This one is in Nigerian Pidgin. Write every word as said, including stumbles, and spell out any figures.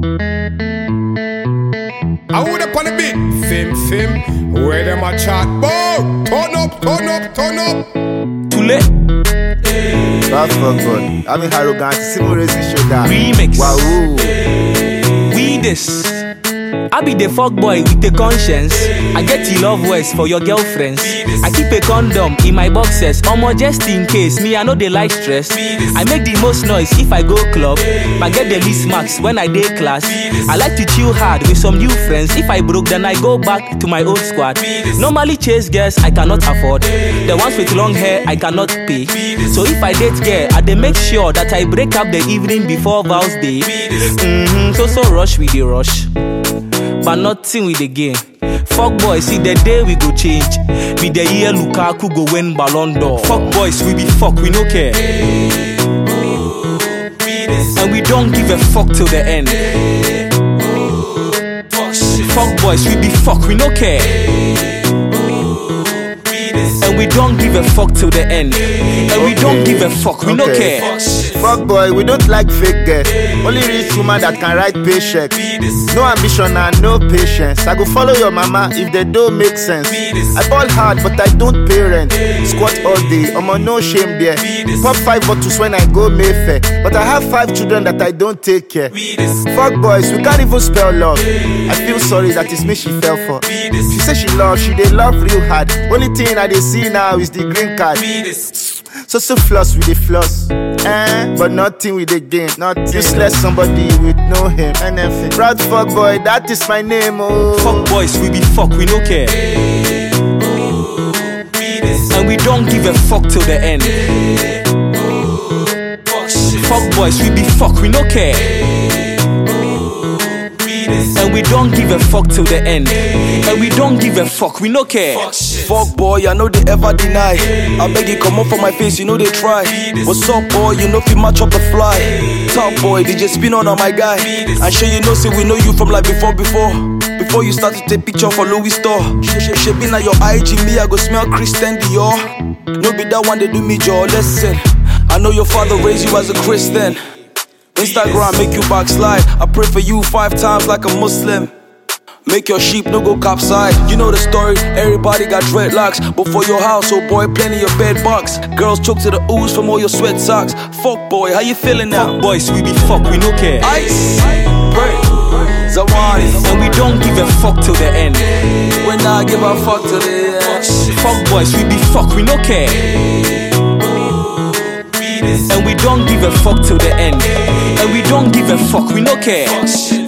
I would up on the beat. Sim, sim. Where them a chat? Bow. Turn up, turn up, turn up. Too late. Bad fuck God. I'm in arrogant. Simon raising shoulder. Remix. Wow. We this. I be the fuck boy with the conscience. I get the love words for your girlfriends. I keep a condom in my boxes. Omo just in case. Me I know they like stress. I make the most noise if I go club. I get the least marks when I day class. I like to chill hard with some new friends. If I broke then I go back to my old squad. Normally chase girls I cannot afford. The ones with long hair I cannot pay. So if I date girl I dey make sure that I break up the evening before vows day. Mm-hmm, so so rush with the rush. But nothing with the game. Fuck boys, see the day we go change. Be the year Lukaku go win Ballon d'Or. Fuck boys, we be fuck, we no care. And we don't give a fuck till the end. Fuck boys, we be fuck, we no care. And we don't give a fuck till the end. And we don't give a fuck, we no Okay. care. Fuck boy, we don't like fake girls. Only rich woman that can write paycheck. No ambition and no patience. I go follow your mama if they don't make sense. I ball hard but I don't pay rent. Squat all day, I'm on no shame there. Pop five bottles when I go Mayfair. But I have five children that I don't take care. Fuck boys, we can't even spell love. I feel sorry that it's me she fell for. She say she love, she dey love real hard. Only thing I dey see now is the green card. So so floss with the floss, eh? But nothing with the game. Nothing. Useless somebody with no him. N F A. Proud fuck boy, that is my name. Oh. Fuck boys, we be fuck, we no care. And we don't give a fuck till the end. Fuck boys, we be fuck, we no care. And we don't give a fuck till the end. And we don't give a fuck, we no care. Fuck boy, I know they ever deny. I beg you come up for my face, you know they try. What's up boy, you know if you match up the fly. Top boy, D J spin on my guy. And sure you know say we know you from like before before. Before you start to take picture for Louis store. She be na your I G, me I go smell Christian Dior. No be that one they do me jaw, listen. I know your father raised you as a Christian. Instagram make you backslide. I pray for you five times like a Muslim. Make your sheep no go capside. You know the story, everybody got dreadlocks. But for your house, oh boy, plenty of bed bugs. Girls choke to the ooze from all your sweat socks. Fuck boy, how you feeling now? Fuck boys, we be fuck, we no care. Ice, pray, Zawani. And we don't give a fuck till the end. When I give a fuck to the end. Fuck boys, we be fuck, we no care. And we don't give a fuck till the end. And we don't give a fuck, we no care.